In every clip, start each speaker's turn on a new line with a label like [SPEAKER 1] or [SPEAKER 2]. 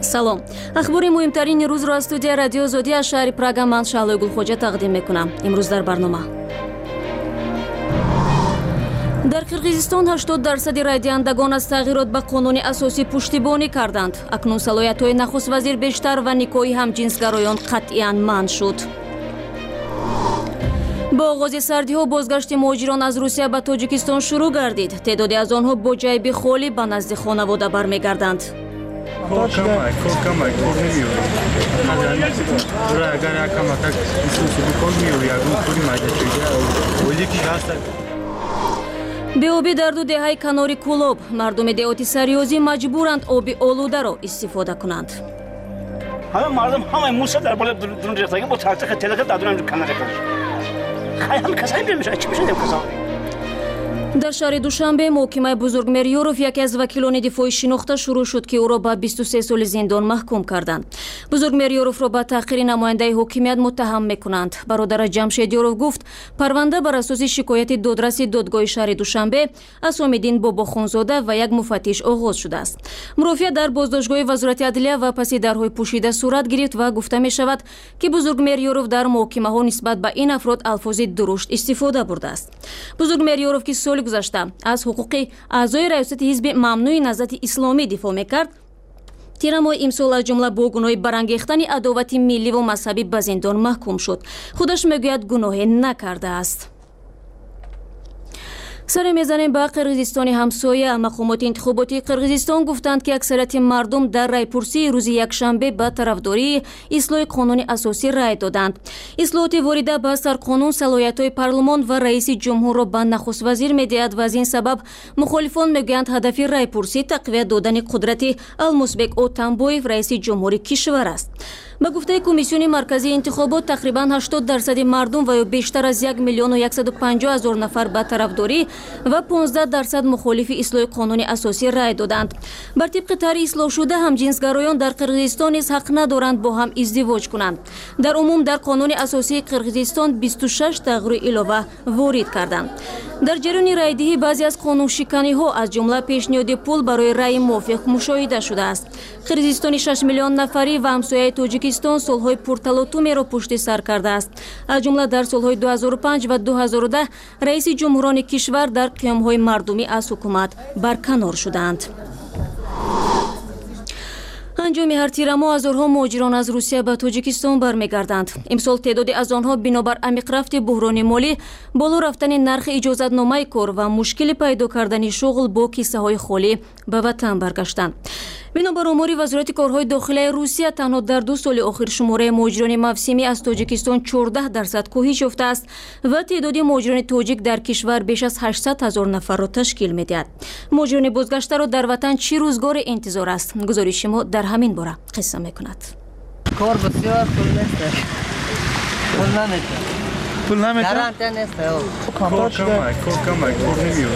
[SPEAKER 1] салом. ахбори муҳимтарини рӯзро аз студияи радио Озодӣ аз шаҳри Прага ман Шаҳлои Гулхоҷа тақдим мекунам. имрӯз дар барнома дар Қирғизистон 80% райдиҳандагон аз тағйирот ба қонуни асосӣ пуштибонӣ карданд. акнун салоҳиятҳои нахуст вазир бештар ва никоҳи ҳамҷинсгароён қатъиян манъ шуд. با آغاز سردی‌ها بازگشت مهاجران از روسیه به تاجیکستان شروع گردید. تعدادی از آنها با جیب خالی به نزد خانواده برمیگردند. بیابی در دو دهه کنار کولاب مردم دهاتی سریازی مجبورند آب آلوده را استفاده کنند.
[SPEAKER 2] همه مردم همه موسی در بالا درون ریختن با تاکسی تلقه دادن کنار همه کسایی میشه چی میشه کسا در شهر دوشنبه محکمه بزرگمریورов یکی از وکیلان دفاعی شناخته شروع شد که او را به 23 سال زندان محکوم کردند. بزرگمریورов را به تحقیر نماینده حاکمیت متهم میکنند. برادر جمشید یورov گفت پرونده بر اساس شکایت دادرس دادگاه شهر دوشنبه اسام‌الدین باباخانزاده و یک مفتش آغاز شده است. مرافعه در بازداشتگاه وزارت عدلیه و پس درهای پوشیده صورت گرفت و گفته می شود که بزرگمریورov در محاکمه ها نسبت به این افراد الفاظ درشت استفاده برده است. بزرگمریورov که سال گذشته از حقوق اعضای ریاست حزب ممنوع نهضت اسلامی دفاع میکرد، تیرمای امسال از جمله با گناه برانگیختن عداوت ملی و مذهبی به زندان محکوم شد. خودش میگوید گناه نکرده است. سر میزنیم به قرغیزستان همسایه. مقامات انتخاباتی قرغیزستان گفتند که اکثریت مردم در رایپرسی روز یکشنبه به طرفداری اصلاح قانون اساسی رای دادند. اصلاحات وارده به سرقانون صلاحیت‌های پارلمان و رئیس جمهور را به نخست وزیر می‌دهد و از این سبب مخالفان میگویند هدف رایپرسی تقویت دادن قدرت المسبک اتنبویف رئیس جمهوری کشور است. به گفته کمیسیون مرکزی انتخابات تقریبا 80% مردم و یا بیشتر از 1,150,000 نفر به طرفداری و 15% مخالف اصلاح قانون اساسی رای دادند. بر طبق طرح اصلاح شده همجنسگرایان در قرغیزستان نیز حق ندارند با هم ازدواج کنند. در عموم در قانون اساسی قرغیزستان 26 تغییر علاوه وارد کردند. در جریان رایدهی بعضی از قانون شکنی ها از جمله پیشنهاد پول برای رای موافق مشاهده شده است. قرغیزستان 6 میلیون نفری و همسایه تاجیکستان سالهای پرتلاطمی را پشت سر کرده است. از جمله در سالهای 2005 و 2010 رئیس جمهوران کشور در قیام‌های مردمی از حکومت برکنار شدند. انجام هر تیرما هزارها مهاجران از روسیه به تاجیکستان برمیگردند. امسال تعدادی از آنها بنابر عمیق رفت بحران مالی، بالا رفتن نرخ اجازتنامه کار و مشکل پیدا کردن شغل با کیسه های خالی به وطن برگشتند. بنابر آمار وزارت کارهای داخلی روسیه تنها در 2 سال آخر شماره مهاجران موسمی از تاجیکستان 14% کاهش یافته است و تعداد مهاجران تاجیک در کشور بیش از 800,000 نفر را تشکیل می‌دهد. مهاجران بازگشته را در وطن چه روزگار انتظار است؟ گزارش ما در همین باره قصه می‌کند.
[SPEAKER 3] کار بسیار طول نیست.
[SPEAKER 4] پول نمیده؟
[SPEAKER 3] گارانتی نیست.
[SPEAKER 4] کار نمیاد.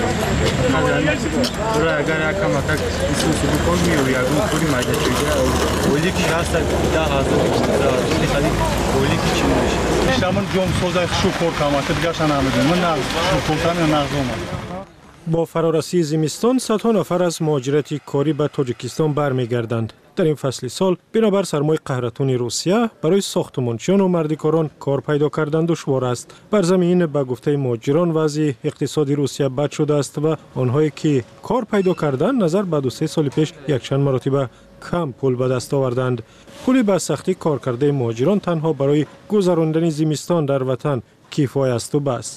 [SPEAKER 4] اگر کمک اساسی بکن میاد یا پولی مایده چیزه ولی کی هست 10,000 خالی ولی کی چی میشه؟ شامن جام سوزای شو کار کمک دیگه نمیدونم. من نه شو کار نمی‌کنم.
[SPEAKER 5] با فرارسی زمستان صدها نفر از مهاجرت کاری به تاجیکستان برمیگردند. در این فصل سال بنابر سرمای قهرتون روسیه برای ساختمانچیان و مردکاران کار پیدا کردن دشوار است. بر زمین به گفته مهاجران وضع اقتصادی روسیه بد شده است و آنهایی که کار پیدا کردند نظر به 2-3 سال پیش یکچند مرتبه کم پول به دست آوردند. پولی به سختی کار کرده مهاجران تنها برای گذراندن زمستان در وطن کفایت است و بس.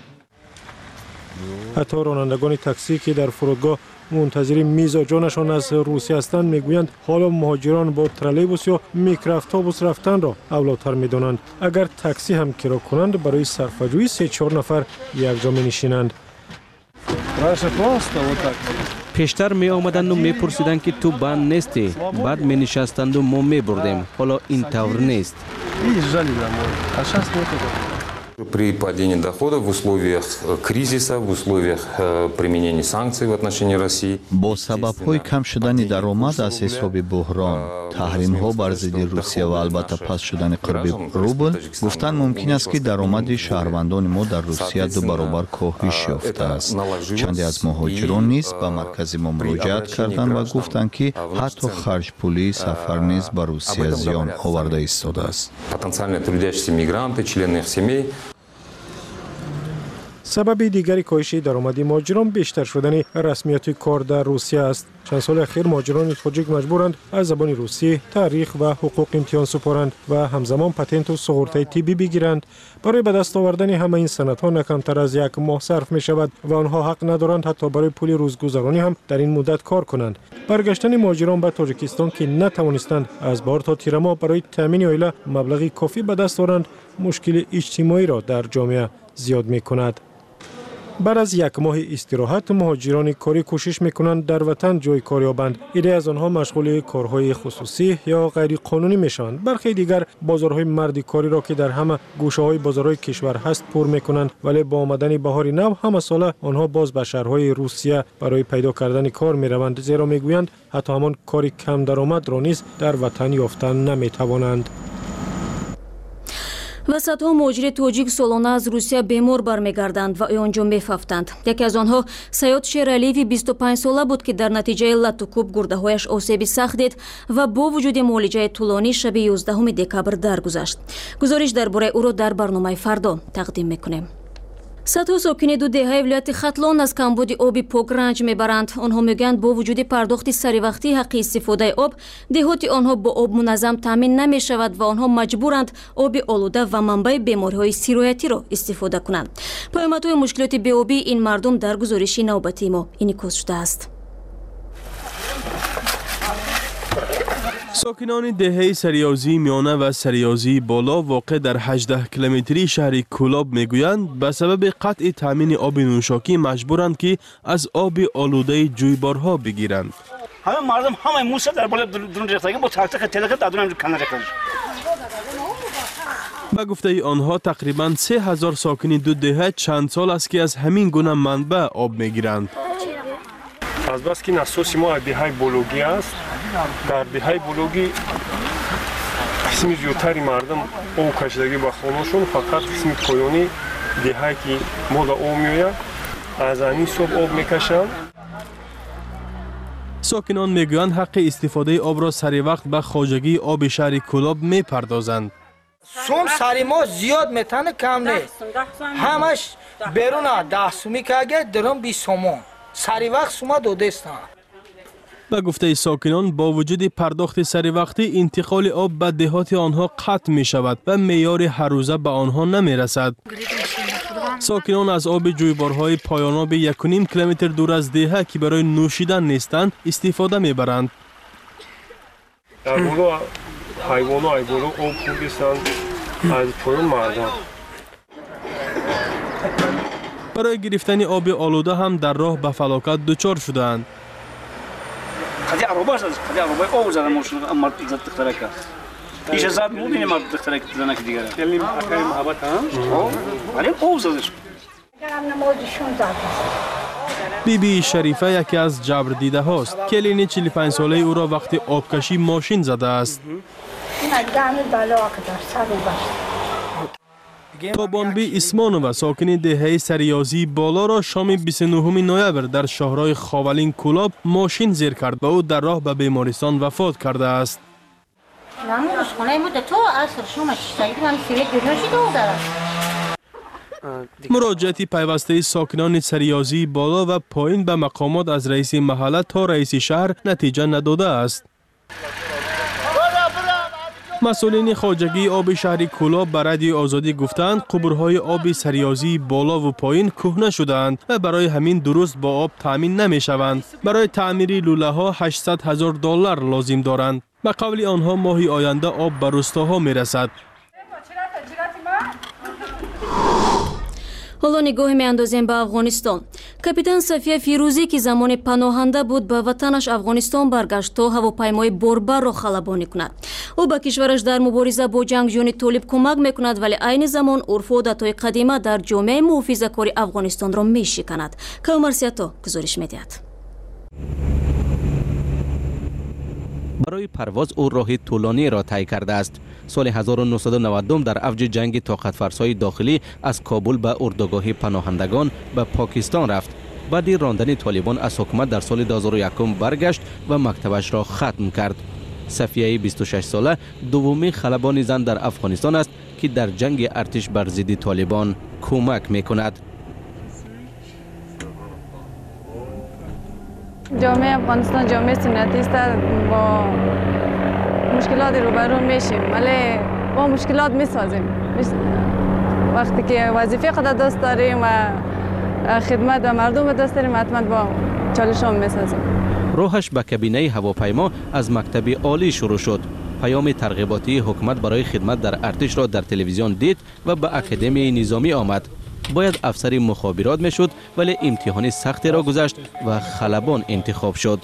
[SPEAKER 5] حتی رانندگان تاکسی که در فرودگاه منتظر میزاجانشان از روسیه هستند میگویند حالا مهاجران با ترالیبوس یا میکرواتوبوس رفتن را اولاتر میدانند. اگر تاکسی هم کرا کنند برای صرفه‌جویی 3-4 نفر یکجا می‌نشینند.
[SPEAKER 6] پیشتر می آمدند و می پرسیدند که تو بند نیستی، بعد می نشستند و ما می بردیم. حالا این طور نیست.
[SPEAKER 7] При падении доходов в условиях кризиса, в условиях применения санкций в отношении России.
[SPEAKER 8] با سبب‌های کم شدن درآمد از حساب بحران، تحریم‌ها بر ضد روسیه و البته پس شدن قرب روبل، گفتن ممکن است که درآمد شهروندان ما در روسیه دو برابر کاهش یافته است. چندی از مهاجران نیز به مرکز ما مراجعت کردند و گفتند که حتی خرج پولی سفر نیز به روسیه زیان آورده ایستاده است.
[SPEAKER 7] Потенциально трудящиеся мигранты, члены их семей.
[SPEAKER 5] سبب دیگری کاهش درآمد مهاجران بیشتر شدن رسمیت کار در روسیه است. چند سال اخیر مهاجران تاجیک مجبورند از زبان روسی تاریخ و حقوق امتحان سپارند و همزمان پتنت و سغورتای طبی بگیرند. برای به دست آوردن همه این سندها نه کمتر از یک ماه صرف می شود و آنها حق ندارند حتی برای پول روزگذرانی هم در این مدت کار کنند. برگشتن مهاجران به تاجیکستان که نتوانستند از بهار تا تیر ماه برای تامین عائله مبلغی کافی به دست آورند، مشکل اجتماعی را در جامعه زیاد می کند. بعد از یک ماه استراحت مهاجران کاری کوشش میکنند در وطن جای کار یابند. عده از آنها مشغول کارهای خصوصی یا غیر قانونی میشوند. برخی دیگر بازارهای مردی کاری را که در همه گوشه‌های بازارهای کشور هست پر میکنند، ولی با آمدن بهار نو همه ساله آنها باز به شهرهای روسیه برای پیدا کردن کار میروند، زیرا میگویند حتی همان کاری کم درآمد را نیز در وطن یافتن نمیتوانند.
[SPEAKER 1] و صدها مهاجر تاجیک سالانه از روسیه بیمار برمیگردند و آنجا میفافتند. یکی از آنها سیاد شیرالیوی 25 ساله بود که در نتیجه لط و کوب گرده‌هایش آسیبی سخت دید و با وجود معالجه طولانی شب 11 دکبر درگذشت. گزارش درباره او را در برنامه فردا تقدیم میکنیم. صدها ساکن دو دهه ولایت ختلان از کمبود آب پاک رنج میبرند. آنها میگویند با وجود پرداخت سریوقتی حق استفاده آب، دهات آنها با آب منظم تامین نمیشود و آنها مجبورند آب آلوده و منبع بیماری‌های سیرایتی را استفاده کنند. پیامدهای مشکلات بی‌آبی این مردم در گزارش نوبتی ما انعکاس شده است.
[SPEAKER 6] ساکنان دهه سریازی میانه و سریازی بالا واقع در 18 کیلومتری شهر کولاب میگویند به سبب قطع تامین آب نوشاکی مجبورند که از آب آلوده جویبارها بگیرند.
[SPEAKER 9] همه مردم همه موسی در بالا درون ریختگی با تاکتک تلک دادون کنار ریختگی.
[SPEAKER 6] به گفته آنها تقریباً 3000 ساکن دو دهه چند سال است که از همین گونه منبع آب میگیرند.
[SPEAKER 10] از بس که نسوسی ما دهه بولوگی است، در دهه بولوگی قسمی زیادتری مردم آب کشیدگی به خانه‌شون، فقط قسمی پایانی دهه که مال آب میآید از همین صبح آب میکشند.
[SPEAKER 6] ساکنان میگویند حق استفاده آب را سری وقت به خواجگی آب شهر کولاب میپردازند.
[SPEAKER 11] سوم سری ما زیاد میتونه کم نیست، همش بیرون 10 سومی که اگه درم 20 سومون سری وقت سوما دو دستان.
[SPEAKER 6] به گفته ساکنان با وجود پرداخت سری وقتی انتقال آب به دهات آنها قطع می شود و معیار هر روزه به آنها نمی رسد. ساکنان از آب جویبارهای پایاناب 1.5 کیلومتر دور از دهه که برای نوشیدن نیستند استفاده می برند.
[SPEAKER 10] در بالا حیوانات آب خوردستند از پایان مردم.
[SPEAKER 6] برای گرفتن آب آلوده هم در راه به فلاکت دچار شدند.
[SPEAKER 9] خدی عربه است، خدی عربه آب زدن ماشین مرد زد دختره که. ایش زد مودی مرد دختره که زنه که دیگره.
[SPEAKER 10] کلی اکای محبت هم.
[SPEAKER 9] ولی آب زدش.
[SPEAKER 6] بیبی شریفه یکی از جبر دیده هاست. کلین 45 ساله او را وقتی آبکشی ماشین زده است. تابانبی اسمانو و ساکن دهه سریازی بالا را شام 29 نوامبر در شهرهای خاولین کولاب ماشین زیر کرد و او در راه به بیمارستان وفات کرده است. مراجعت پیوسته ساکنان سریازی بالا و پایین به مقامات از رئیس محله تا رئیس شهر نتیجه نداده است. مسئولین خواجگی آب شهر کولاب به رادیو آزادی گفتند قبرهای آب سریازی بالا و پایین کهنه شدند و برای همین درست با آب تامین نمی شوند. برای تعمیر لوله ها $800,000 لازم دارند. به قول آنها ماهی آینده آب به روستاها می رسد.
[SPEAKER 1] حالا نگاه میاندازیم به افغانستان. کاپیتان صفیه فیروزی که زمان پناهنده بود به وطنش افغانستان برگشت تا هواپیمای باربر را خلبانی کند. او به کشورش در مبارزه با جنگجویان طالب کمک میکند، ولی عین زمان عرف و عادت‌های قدیمی در جامعه محافظه‌کار افغانستان را میشکند. کامرسیاتا گزارش میدهد.
[SPEAKER 12] برای پرواز او راه طولانی را طی کرده است. سال 1992 در اوج جنگ طاقت فرسای داخلی از کابل به اردوگاه پناهندگان به پاکستان رفت. بعد راندن طالبان از حکومت در سال 2001 برگشت و مکتبش را ختم کرد. صفیه 26 ساله دومین خلبان زن در افغانستان است که در جنگ ارتش بر ضد طالبان کمک میکند.
[SPEAKER 13] جامعه افغانستان جامعه سنتی است، با مشکلات روبرو میشیم ولی با مشکلات میسازیم. وقتی که وظیفه خود دست داریم و خدمت و مردم دست داریم حتما با چالش هم میسازیم.
[SPEAKER 12] راهش به کابینه هواپیما از مکتب عالی شروع شد. پیام ترغیباتی حکومت برای خدمت در ارتش را در تلویزیون دید و به اکادمی نظامی آمد. باید افسر مخابرات میشد ولی امتحان سختی را گذشت و خلبان انتخاب شد.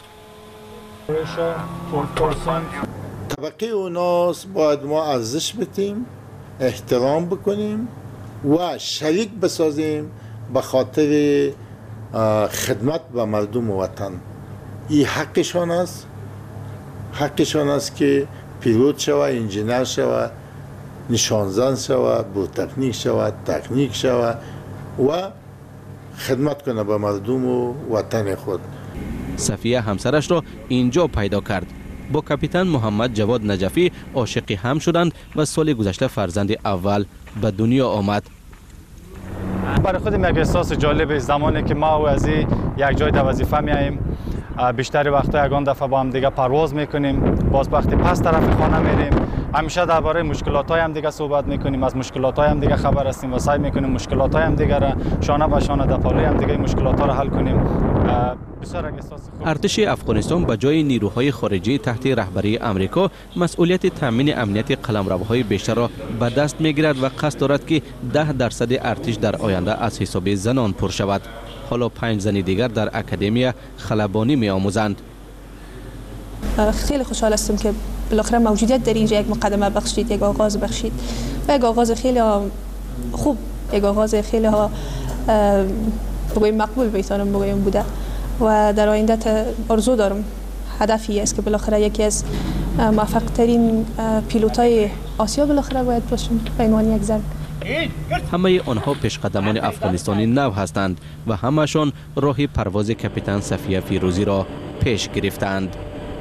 [SPEAKER 14] طبقه اوناس باید ما ارزش بدیم، احترام بکنیم و شریک بسازیم به خاطر خدمت به مردم وطن. این حقشان است. حقشان است که پیلوت شود، انجینر شود، نشانزن شود، بوتکنیک شود، تکنیک شود و خدمت کنه به مردم و وطن خود.
[SPEAKER 12] صفیه همسرش را اینجا پیدا کرد. با کاپیتان محمد جواد نجفی عاشق هم شدند و سال گذشته فرزند اول به دنیا آمد.
[SPEAKER 4] برای خودم یک احساس جالب زمانی که ما و از یک جای در وظیفه میاییم، بیشتر وقتا یگان دفعه با هم دیگه پرواز میکنیم، باز وقتی پس طرف خانه میریم همیشه درباره مشکلات‌های هم دیگه صحبت میکنیم، از مشکلات‌های هم دیگه خبر هستیم و سعی میکنیم مشکلات‌های هم دیگه را شانه به شانه در پالوی هم دیگه مشکلات‌ها را حل کنیم.
[SPEAKER 12] ارتش افغانستان به جای نیروهای خارجی تحت رهبری امریکا مسئولیت تامین امنیت قلمروهای بیشتر را به دست میگیرد و قصد دارد که 10% ارتش در آینده از حساب زنان پر شود. حالا 5 زن دیگر در اکادمی خلبانی می آموزند.
[SPEAKER 15] خیلی خوشحال هستم که بالاخره موجودیت در اینجا یک مقدمه بخشید، یک آغاز بخشید و یک آغاز خیلی خوب، یک آغاز خیلی بگویم مقبول میتونم بگویم بوده و در آینده آرزو دارم، هدفی است که بالاخره یکی از موفق ترین پیلوتای آسیا بالاخره باید باشم به عنوان یک زن.
[SPEAKER 12] همه آنها پیشقدمان افغانستانی نو هستند و همشان راه پرواز کاپیتان صفیه فیروزی را پیش گرفتند.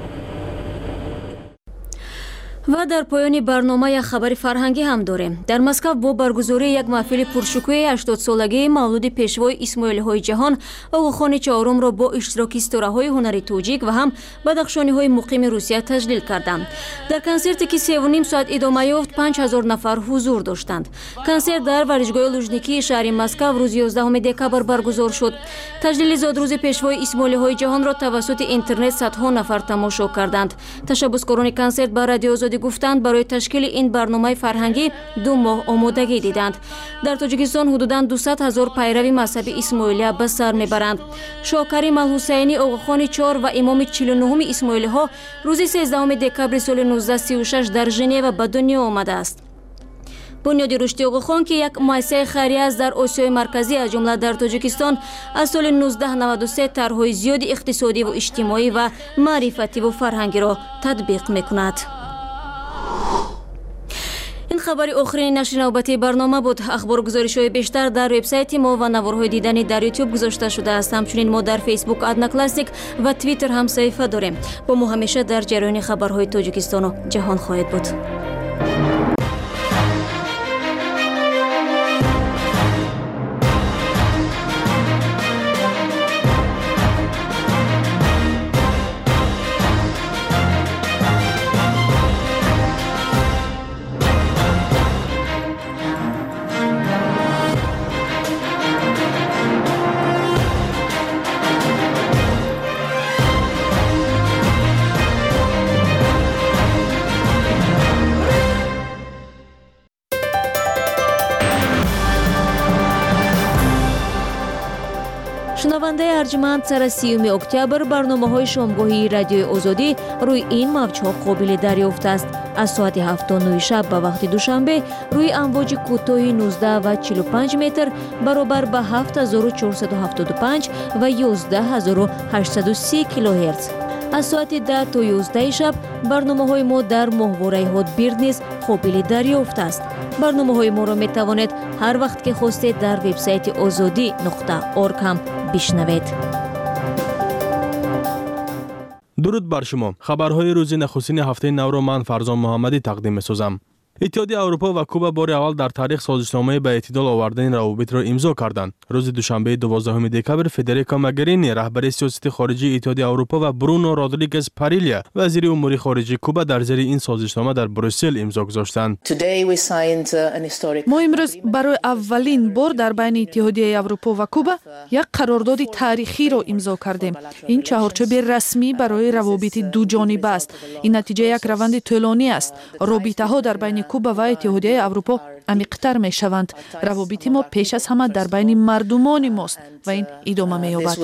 [SPEAKER 1] و در پایان برنامه یک خبر فرهنگی هم داریم. در مسکو با برگزاری یک محفل پرشکوه 80 سالگی مولود پیشوای اسماعیلی‌های جهان، آقاخان چهارم را با اشتراک اسطوره‌های هنری توجیک و هم بدخشانی‌های مقیم روسیه تجلیل کردند. در کنسرتی که 3.5 ساعت ادامه یافت 5000 نفر حضور داشتند. کنسرت در ورزشگاه لوژنیکی شهر مسکو روز 11 دکبر برگزار شد. تجلیل زادروز پیشوای اسماعیلی‌های جهان را توسط اینترنت صدها نفر تماشا کردند. تشبثکاران کنسرت با رادیو آزادی گفتند برای تشکیل این برنامه فرهنگی 2 ماه آمادگی دیدند. در تاجیکستان حدوداً 200,000 پیروی مذهبی اسماعیلیه به سر میبرند. شاه کریم الحسینی آقاخان 4 و امام 49 اسماعیلی ها روز 13 دکبر سال 1936 در ژنو به دنیا آمده است. بنیاد رشد آقاخان که یک مؤسسه خیریه است در آسیای مرکزی از جمله در تاجیکستان از سال 1993 طرح‌های زیاد اقتصادی و اجتماعی و معرفتی و فرهنگی را تطبیق میکند. این خبر آخرین نشر نوبتی برنامه بود. اخبار و گزارش‌های بیشتر در وبسایت ما و نوارهای دیدنی در یوتیوب گذاشته شده است. همچنین ما در فیسبوک ادنا کلاسیک و توییتر هم صفحه داریم. با ما همیشه در جریان خبرهای تاجیکستان و جهان خواهید بود.
[SPEAKER 2] шунавандаи арҷманд сара 30 октябр барномаҳои шомгоҳии радиои озодӣ рӯи ин мавҷҳо қобили дарёфт аст. аз соати 7:09 шаб ба вақти душанбе рӯи амвоҷи кӯтоҳи 19 ва 45 метр баробар ба 7475 ва 11830 килоҳерц. аз соати 10 то 11 шаб барномаҳои мо дар моҳвораи ҳотбирд низ қобили дарёфт аст. барномаҳои моро метавонед ҳар вақт ки хостед дар вебсайти озодӣ.орг ҳам бишнавед.
[SPEAKER 6] дуруд бар шумо. хабарҳои рӯзи нахустини ҳафтаи навро ман Фарзон Муҳаммадӣ тақдим месозам. иттиҳоди аврупо ва куба бори аввал дар таърих созишномаи ба эътидол овардани равобитро имзо карданд. рӯзи душанбеи 12 декабр Федерико Могерини, раҳбари сиёсати хориҷии иттиҳоди аврупо ва Бруно Родригес Парилия, вазири умури хориҷии Куба дар зери ин созишнома дар Брюссел имзо гузоштанд.
[SPEAKER 16] мо имрӯз барои аввалин бор дар байни иттиҳодияи аврупо ва Куба як қарордоди таърихиро имзо кардем. ин чаҳорчоби расмӣ барои равобити дуҷониба аст. ин натиҷаи як раванди тӯлонӣ аст. робитаҳо дар байни Куба ва иттиҳодияи аврупо амиқтар мешаванд. равобити мо пеш аз ҳама дар байни мардумони мост ва ин идома меёбад.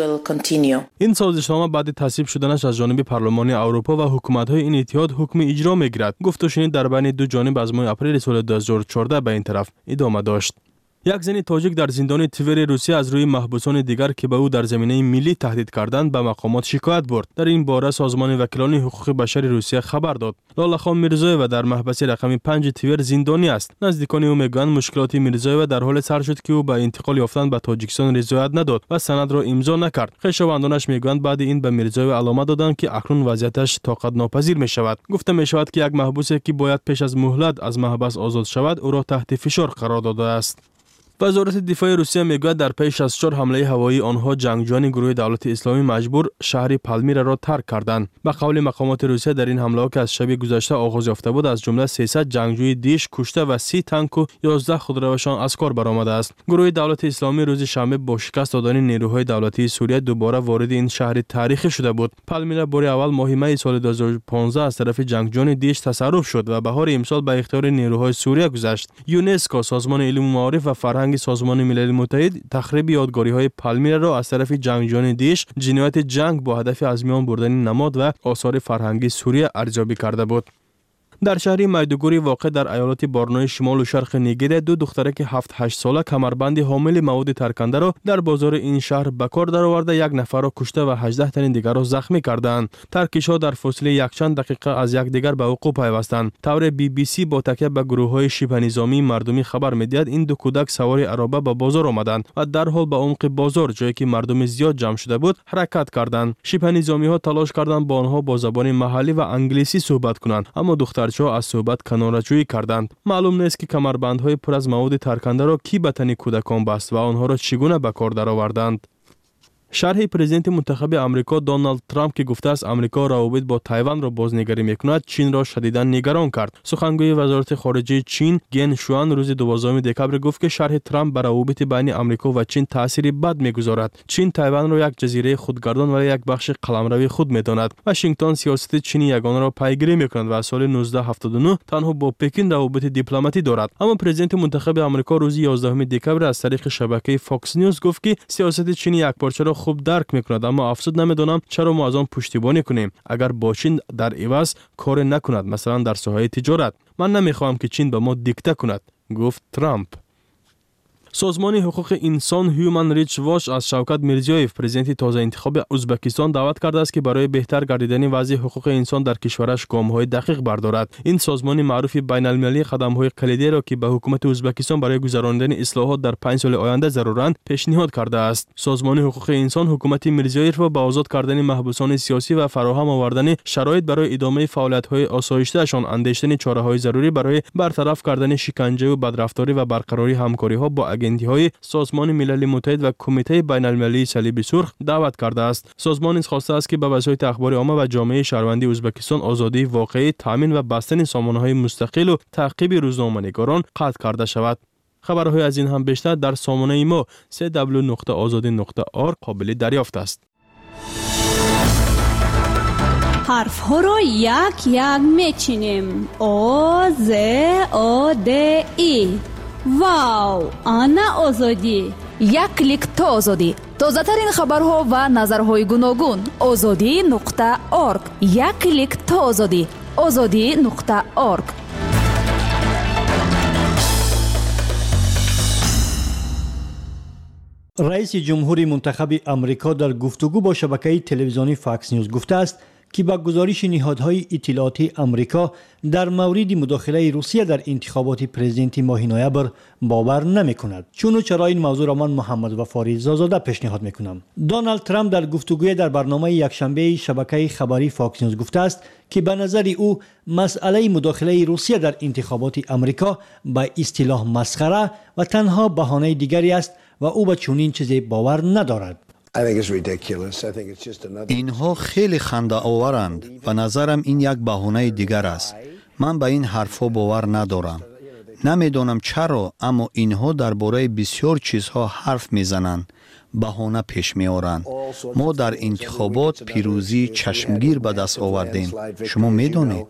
[SPEAKER 6] ин созишнома баъди тасвиб шуданаш аз ҷониби парлумони аврупо ва ҳукуматҳои ин иттиҳод ҳукми иҷро мегирад. гуфтушунид дар байни ду ҷониб аз моҳи апрели соли 2014 ба ин тараф идома дошт. як зани тоҷик дар зиндони Твери Русия аз рӯи маҳбусони дигар ки ба ӯ дар заминаи миллӣ таҳдид карданд ба мақомот шикоят бурд. дар ин бора созмони вакилони ҳуқуқи башари Русия хабар дод. Лолахон Мирзоева дар маҳбаси рақами 5 Твер зиндонӣ аст. наздикони ӯ мегӯянд мушкилоти Мирзоева дар ҳоле сар шуд ки ӯ ба интиқол ёфтан ба Тоҷикистон ризоят надод ва санадро имзо накард. хешовандонаш мегӯянд баъди ин ба Мирзоева алома доданд ки акнун вазъияташ тоқатнопазир мешавад. гуфта мешавад ки як маҳбусе ки бояд пеш аз муҳлат аз маҳбас озод шавад ӯро таҳти фишор қарор додааст. вазорати дифои Русия мегӯяд дар пеш аз 4 ҳамлаи ҳавоии онҳо ҷангҷӯёни гурӯҳи давлати исломӣ маҷбур шаҳри Палмираро тарк карданд. ба қавли мақомоти Русия дар ин ҳамлаҳо ки аз шаби гузашта оғоз ёфта буд аз ҷумла 300 ҷангҷӯи диш кушта ва 30 танку 11 худравашон аз кор баромадааст. гурӯҳи давлати исломӣ рӯзи шанбе бо шикаст додани нерӯҳои давлатии Сурия дубора вориди ин шаҳри таърихӣ шуда буд. Палмира бори аввал моҳи майи соли 2015 аз тарафи ҷангҷӯёни диш тасарруф шуд ва баҳори имсол ба ихтиёри нерӯҳои Сурия гузашт. ЮНЕСКО, созмони илму маориф ва фарҳанги созмони милали муттаҳид тахриби ёдгориҳои Палмираро аз тарафи ҷангҷӯёни диш ҷинояти ҷанг бо ҳадафи аз миён бурдани намод ва осори фарҳангии Сурия арзёбӣ карда буд. дар шаҳри Майдугури воқеъ дар аёлоти Борнои шимолу шарқи Нигерия ду духтараки 7-8 сола камарбанди ҳомили маводи таркандаро дар бозори ин шаҳр ба кор дароварда як нафарро кушта ва 18 тани дигарро захмӣ карданд. таркишҳо дар фосилаи якчанд дақиқа аз якдигар ба вуқӯъ пайвастанд. тавре BBC бо такя ба гурӯҳҳои шибҳанизомии мардумӣ хабар медиҳад ин ду кӯдак савори ароба ба бозор омаданд ва дарҳол ба умқи бозор ҷое ки мардуми зиёд ҷамъ шуда буд ҳаракат карданд. шибҳанизомиҳо талош карданд бо онҳо бо забони маҳаллӣ ва англисӣ суҳбат кунанд, аммо духтарчаҳо аз суҳбат канораҷӯӣ карданд. маълум нест ки камарбандҳои пур аз маводи таркандаро ки ба тани кӯдакон баст ва онҳоро чӣ гуна ба кор дароварданд. шарҳи президенти мунтахаби Амрико Доналд Трамп ки гуфтааст Амрико равобит бо Тайванро бознигарӣ мекунад, Чинро шадидан нигарон кард. сухангӯи вазорати хориҷии Чин Ген Шуан рӯзи 12 декабр гуфт ки шарҳи Трамп ба равобити байни Амрико ва Чин таъсири бад мегузорад. Чин Тайванро як ҷазираи худгардон вале як бахши қаламрави худ медонад. Вашингтон сиёсати Чини ягонаро пайгирӣ мекунад ва аз соли 1979 танҳо бо Пекин равобити дипломатӣ дорад. аммо президенти мунтахаби Амрико рӯзи 11 декабр аз тариқи шабакаи Fox News гуфт ки сиёсати Чини якпорчаро хуб дарк мекунад, аммо афсуд намедонам чаро мо аз он пуштибонӣ кунем агар бо Чин дар иваз коре накунад, масалан дар соҳаи тиҷорат. ман намехоҳам ки Чин ба мо дикта кунад, гуфт Трамп. созмони ҳуқуқи инсон Human Rights Watch аз Шавкат Мирзиёев, президенти тозаинтихоби Ӯзбекистон дават кардааст ки барои беҳтар гардидани вазъи ҳуқуқи инсон дар кишвараш гомҳои дақиқ бардорад. ин созмони маъруфи байналмилалӣ қадамҳои калидеро ки ба ҳукумати Ӯзбекистон барои гузарондани ислоҳот дар 5 соли оянда заруранд пешниҳод кардааст. созмони ҳуқуқи инсон ҳукумати Мирзиёевро ба озод кардани маҳбусони сиёсӣ ва фароҳам овардани шароит барои идомаи фаъолиятҳои осоиштаашон андештани чораҳои зарурӣ барои бартараф кардани шиканҷаву бадрафторӣ ва барқарории ҳамкориҳо бо агентиҳои Созмони Милали Муттаҳид ва Кумитаи Байналмилалии Салиби Сурх даъват кардааст. созмон низ хостааст ки ба васоити ахбори омма ва ҷомеаи шаҳрвандии Ӯзбекистон озодии воқеӣ, таъмин ва бастани сомонаҳои мустақилу таъқиби рӯзноманигорон қатъ карда шавад. хабарҳои аз ин ҳам бештар дар сомонаи мо www.ozodi.org қобили дарёфт аст.
[SPEAKER 17] ҳарфҳоро як мечинем. О, З, О, Д, И. Вау! Ана озодӣ!
[SPEAKER 16] یک کلیک تا آزادی. تازه‌ترین خبرها و نظرهای گوناگون. azadi.org. یک کلیک تا آزادی. azadi.org.
[SPEAKER 18] رئیس جمهوری منتخب امریکا در گفتگو با شبکه تلویزیونی فاکس نیوز گفته است که با گزارش نهادهای اطلاعاتی امریکا در مورد مداخله روسیه در انتخابات پرزیدنتی ماه نوامبر باور نمی‌کند. چون و چرا این موضوع را من محمد وفاری زازاده پیشنهاد می‌کنم. دونالد ترامپ در گفتگوی در برنامه یکشنبه شبکه خبری فاکس نیوز گفته است که به نظر او مسئله مداخله روسیه در انتخابات امریکا به اصطلاح مسخره و تنها بهانه دیگری است و او به چنین چیزی باور ندارد.
[SPEAKER 8] اینها خیلی خنده آورند و نظرم این یک بهانه دیگر است. من به این حرفها باور ندارم. نمیدانم چرا، اما اینها درباره بسیار چیزها حرف میزنند، بهانه پیش میآورند. ما در انتخابات پیروزی چشمگیر به دست آوردیم. شما میدانید.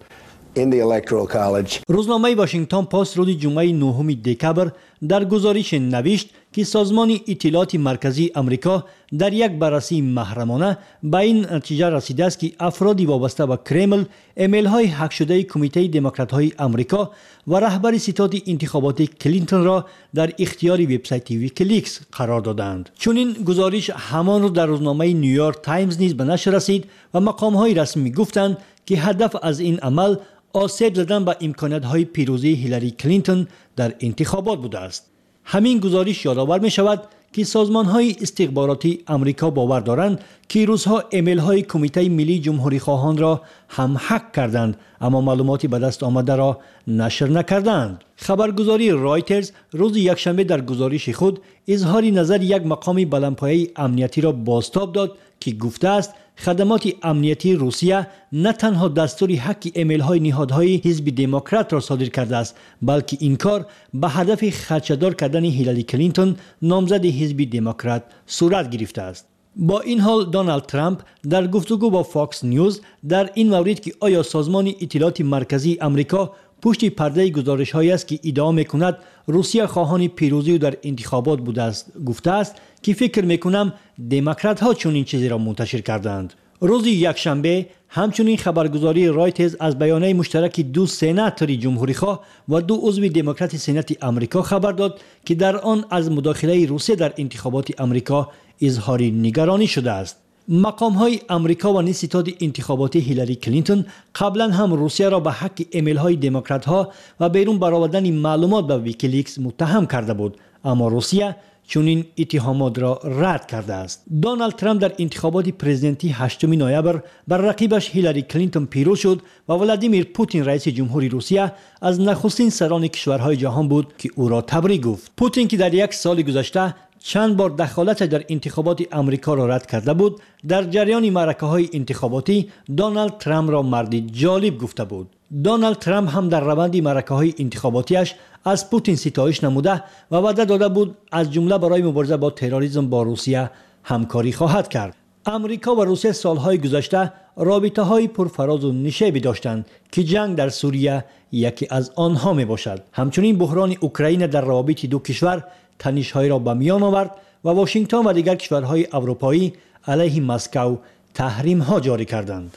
[SPEAKER 18] روزنامه واشنگتن پست روز جمعه 9 دکبر در گزارش نوشت که سازمان اطلاعات مرکزی امریکا در یک بررسی محرمانه به این نتیجه رسیده است که افرادی وابسته به کرمل ایمیل های هک شده کمیته دموکرات های امریکا و رهبر ستاد انتخابات کلینتون را در اختیار وبسایت ویکیلیکس قرار دادند. چون این گزارش همان روز در روزنامه نیویورک تایمز نیز به نشر رسید و مقام های رسمی گفتند که هدف از این عمل آسیب زدن به امکانات های پیروزی هیلاری کلینتون در انتخابات بوده است. همین گزارش یادآور می شود که سازمان های استخباراتی امریکا باور دارند که روزها ایمیل های کمیته ملی جمهوری خواهان را هم هک کردند، اما معلوماتی به دست آمده را نشر نکردند. خبرگزاری رایترز روز یکشنبه در گزارش خود اظهار نظر یک مقام بلندپایه امنیتی را بازتاب داد که گفته است خدمات امنیتی روسیه نه تنها دستور هک ایمیل های نهادهای حزب دموکرات را صادر کرده است، بلکه این کار به هدف خدشه‌دار کردن هیلاری کلینتون نامزد حزب دموکرات صورت گرفته است. با این حال دونالد ترامپ در گفتگو با فاکس نیوز در این مورد که آیا سازمان اطلاعات مرکزی امریکا پشت پرده گزارش هایی است که ادعا میکند روسیه خواهان پیروزی در انتخابات بوده است گفته است که فکر میکنم دموکرات ها چون این چیزی را منتشر کردند. روز یکشنبه همچنین خبرگزاری رایترز از بیانیه مشترک دو سناتور جمهوری خواه و دو عضو دموکرات سنات امریکا خبر داد که در آن از مداخله روسیه در انتخابات امریکا اظهار نگرانی شده است. مقام های امریکا و نیز ستاد انتخاباتی هیلاری کلینتون قبلا هم روسیه را به حق ایمیل های دموکرات ها و بیرون برآوردن معلومات به ویکیلیکس متهم کرده بود، اما روسیه چنین اتهامات را رد کرده است. دونالد ترامپ در انتخابات پرزیدنتی 8 نوامبر بر رقیبش هیلاری کلینتون پیروز شد و ولادیمیر پوتین رئیس جمهوری روسیه از نخستین سران کشورهای جهان بود که او را تبریک گفت. پوتین که در یک سال گذشته چند بار دخالت در انتخابات امریکا را رد کرده بود، در جریان معرکه‌های انتخاباتی دونالد ترامپ را مرد جالب گفته بود. دونالد ترامپ هم در روند معرکه‌های انتخاباتیش از پوتین ستایش نموده و وعده داده بود از جمله برای مبارزه با تروریسم با روسیه همکاری خواهد کرد. امریکا و روسیه سالهای گذشته رابطه‌های پرفراز و نشیبی داشتند که جنگ در سوریه یکی از آنها می باشد. همچنین بحران اوکراین در روابط دو کشور تنش‌های را به میان آورد و واشنگتن و دیگر کشورهای اروپایی علیه مسکو تحریم‌ها جاری کردند.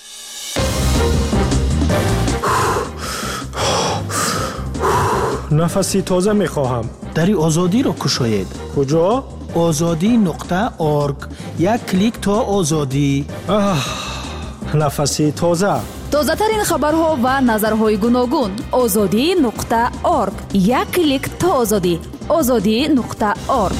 [SPEAKER 5] نفسی تازه می‌خواهم.
[SPEAKER 19] دری آزادی را کشاید.
[SPEAKER 5] کجا؟
[SPEAKER 19] azadi.org. یک کلیک تا آزادی.
[SPEAKER 5] نفسی تازه.
[SPEAKER 16] تازه ترین خبرها و نظرهای گوناگون. azadi.org. یک کلیک تا آزادی. azadi.org.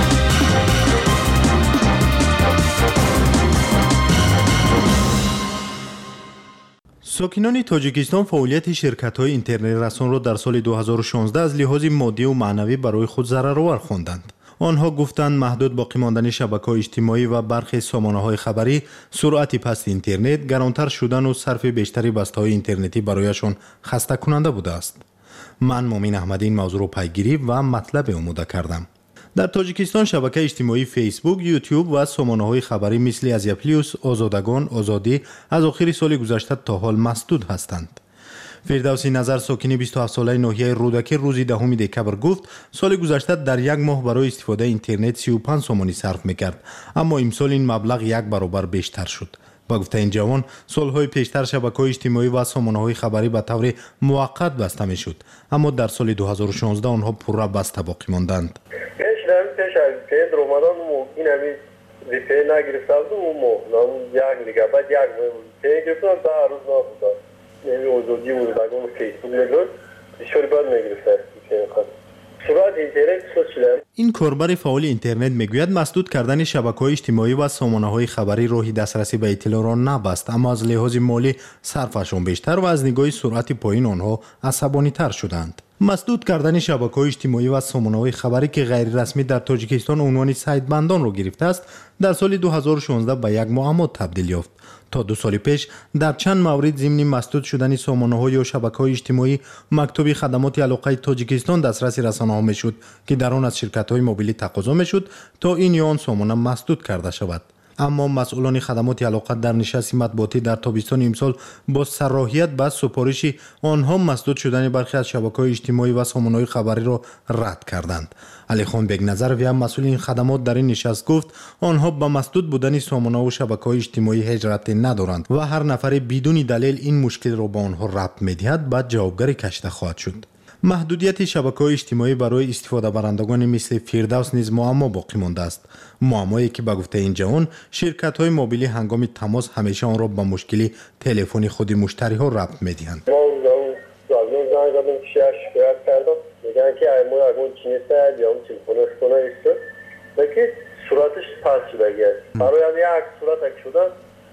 [SPEAKER 4] ساکنان تاجیکستان فعالیت شرکت‌های اینترنت رسان را در سال 2016 از لحاظ مادی و معنوی برای خود ضررآور خواندند. آنها گفتند محدود باقی ماندن شبکه‌های اجتماعی و برخی سامانه‌های خبری، سرعت پست اینترنت، گرانتر شدن و صرف بیشتری بسته‌های اینترنتی برایشان خسته کننده بوده است. من مومین احمدی این موضوع را پیگیری و مطلب آماده کردم. در تاجیکستان شبکه اجتماعی فیسبوک، یوتیوب و سامانه‌های خبری مثل آزیا پلیوس، آزادگان، آزادی از آخر سال گذشته تا حال مسدود هستند.
[SPEAKER 20] فردوسی نظر ساکن 27 ساله ناحیه رودکی روز 10 دکبر گفت سال گذشته در یک ماه برای استفاده اینترنت 35 سومانی صرف میکرد، اما امسال این مبلغ یک برابر بیشتر شد. با گفته این جوان سالهای پیشتر شبکه‌های اجتماعی و سامانه‌های خبری به طور موقت بسته میشد، اما در سال 2016 آنها پورا بسته باقی ماندند.
[SPEAKER 21] پیش از رمضان این همین ویپی نگرفته بودم و یک دیگه بعد یک ویپی گرفتم در روز نبود. نمی آزادی بود بگم فیسبوک نگرد بسیاری بعد نگرفته سرعت اینترنت سوچیدم.
[SPEAKER 20] این کاربر فعال اینترنت میگوید مسدود کردن شبکه‌های اجتماعی و سامانه‌های خبری راه دسترسی به اطلاع را نبست، اما از لحاظ مالی صرفشان بیشتر و از نگاه سرعت پایین آنها عصبانی‌تر شدند. مسدود کردن شبکه‌های اجتماعی و سامانه‌های خبری که غیر رسمی در تاجیکستان عنوان سایتبندان را گرفته است، در سال 2016 به یک معما تبدیل یافت. تا 2 سال پیش در چند مورد ضمن مسدود شدن سامانه‌ها یا شبکه‌های اجتماعی مکتوب خدمات علاقه تاجیکستان دسترسی رسانه‌ها میشد که در آن از شرکت‌های موبیلی تقاضا میشد تا این یا آن سامانه مسدود کرده شود. اما مسئولان خدمات علاقه در نشست مطبوعاتی در تابستان امسال با صراحیت به سفارش آنها مسدود شدن برخی از شبکه‌های اجتماعی و سامانه‌های خبری را رد کردند. علی خان بیگ نظر وی مسئول این خدمات در این نشست گفت آنها با مسدود بودن سامانه و شبکه‌های اجتماعی هجرت ندارند و هر نفر بدون دلیل این مشکل را با آنها ربط می‌دهد بعد جوابگری کشیده خواهد شد. محدودیت شبکه‌های اجتماعی برای استفاده برندگان مثل فردوس نیز معما باقی مانده است. معمایی که به گفته این جوان شرکت‌های موبیلی هنگام تماس همیشه آن را با مشکل تلفنی خود مشتری‌ها ربط می‌دهند.
[SPEAKER 21] ما زنگ زدم شکایت کردم میگن که ما اگه چیزی است یا اون تلفنش کنه است که صورتش پس شده برای یک صورت شدن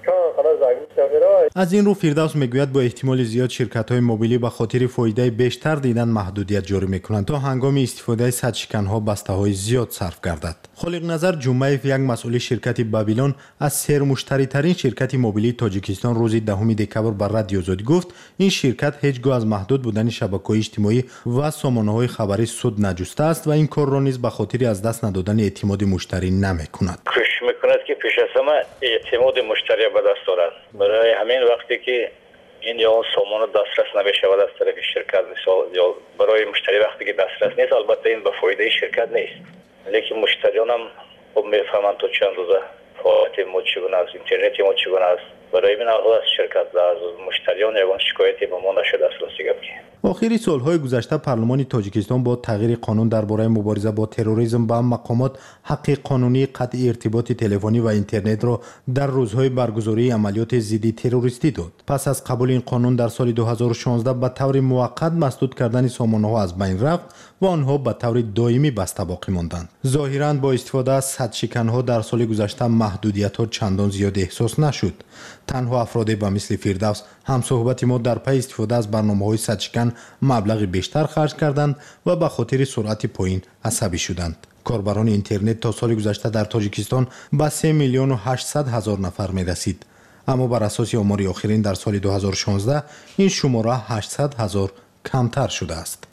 [SPEAKER 20] از این رو فردوس میگوید با احتمال زیاد شرکت‌های موبیلی به خاطر فایده بیشتر دیدن محدودیت جاری میکنند تا هنگام استفاده از صدشکن‌ها بسته‌های زیاد صرف گردد. خالق نظر جمعیف یک مسئول شرکت بابیلون از سرمشتری ترین شرکت موبیلی تاجیکستان روز 10 دکبر بر رادیو آزادی گفت این شرکت هیچگاه از محدود بودن شبکه‌های اجتماعی و سامانه‌های خبری سود نجسته است و این کار را نیز به خاطر از دست ندادن اعتماد مشتری نمیکند.
[SPEAKER 22] میکند که پیش از همه اعتماد مشتری به دست دارد. برای همین وقتی که این یا اون سامان دسترس نمیشود از طرف شرکت یا برای مشتری وقتی که دسترس نیست، البته این به فایده شرکت نیست، لیکن مشتریان هم خب میفهمند تو چند روزه فعالیت ما چگونه است، اینترنت ما چگونه است. برای این از شرکت از مشتریان یگان شکایتی به ما نشده است. راستی گپ
[SPEAKER 20] آخر سالهای گذشته پارلمان تاجیکستان با تغییر قانون درباره مبارزه با تروریسم به مقامات حق قانونی قطع ارتباط تلفنی و اینترنت را در روزهای برگزاری عملیات ضد تروریستی داد. پس از قبول این قانون در سال 2016 به طور موقت مسدود کردن سامانه‌ها از بین رفت و آنها به طور دائمی بسته باقی ماندند. ظاهراً با استفاده از صدشکن‌ها در سال گذشته محدودیت‌ها چندان زیاد احساس نشد. تنها افراد با مثل فردوس هم صحبت ما در پی استفاده از برنامه‌های صدشکن مبلغ بیشتر خرج کردند و به خاطر سرعت پایین عصبی شدند. کاربران اینترنت تا سال گذشته در تاجیکستان به 3,800,000 نفر می رسید، اما بر اساس آمار آخرین در سال 2016 این شماره 800,000 کمتر شده است.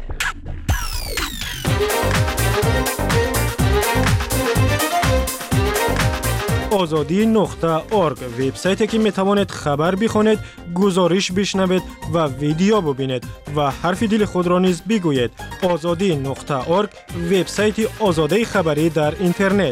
[SPEAKER 5] azadi.org وبسایتی که میتوانید خبر بخونید، گزارش بشنوید و ویدیو ببینید و حرف دل خود را نیز بگویید. azadi.org وبسایت آزادی خبری در اینترنت.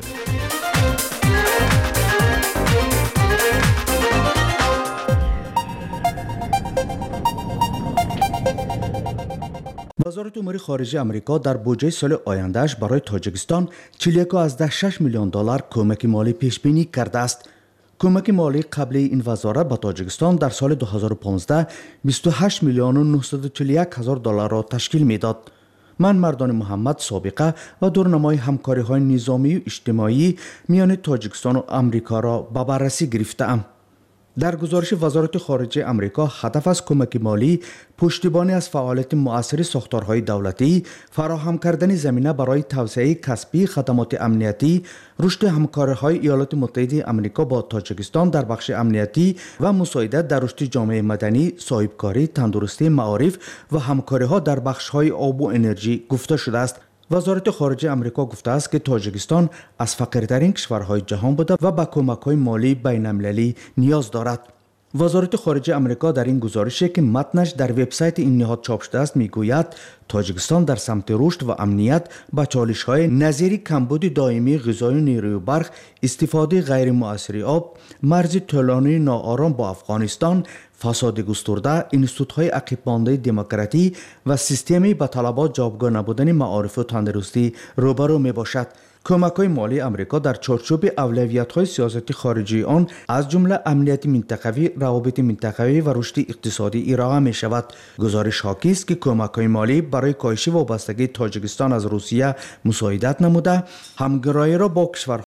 [SPEAKER 23] وزارت امور خارجه آمریکا در بودجه سال آیندهش برای تاجیکستان 41.6 میلیون دلار کمک مالی پیش بینی کرده است. کمک مالی قبلی این وزارت به تاجیکستان در سال 2015 28,941,000 دلار را تشکیل میداد. من مردان محمد سابقه و دورنمای همکاری‌های نظامی و اجتماعی میان تاجیکستان و آمریکا را به بررسی گرفته‌ام. در گزارش وزارت خارجه آمریکا هدف از کمک مالی پشتیبانی از فعالیت مؤثر ساختارهای دولتی، فراهم کردن زمینه برای توسعه کسبی خدمات امنیتی، رشد همکاری‌های ایالات متحده آمریکا با تاجیکستان در بخش امنیتی و مساعدت در رشد جامعه مدنی، صاحبکاری، تندرستی، معارف و همکاری‌ها در بخش‌های آب و انرژی گفته شده است. وزارت خارجه آمریکا گفته است که تاجیکستان از فقیرترین کشورهای جهان بوده و به کمک‌های مالی بین‌المللی نیاز دارد. وزارت خارجه آمریکا در این گزارشی که متنش در وبسایت این نهاد چاپ شده است میگوید تاجیکستان در سمت رشد و امنیت با چالش‌های نظیر کمبود دائمی غذای و نیروی برق، استفاده غیر مؤثر آب، مرز طولانی ناآرام با افغانستان، فساد گسترده، انستیتوت‌های عقب مانده دموکراتی و سیستمی به طلبات جوابگو نبودن معارف و تندرستی روبرو میباشد. کمک‌های مالی آمریکا در چارچوب اولویت‌های سیاست خارجی آن از جمله امنیت منطقوی، روابط منطقوی و رشد اقتصادی ارائه می‌شود. گزارش حاکی است که کمک‌های مالی برای کاهش وابستگی تاجیکستان از روسیه مساعدت نموده، همگرایی را با کشور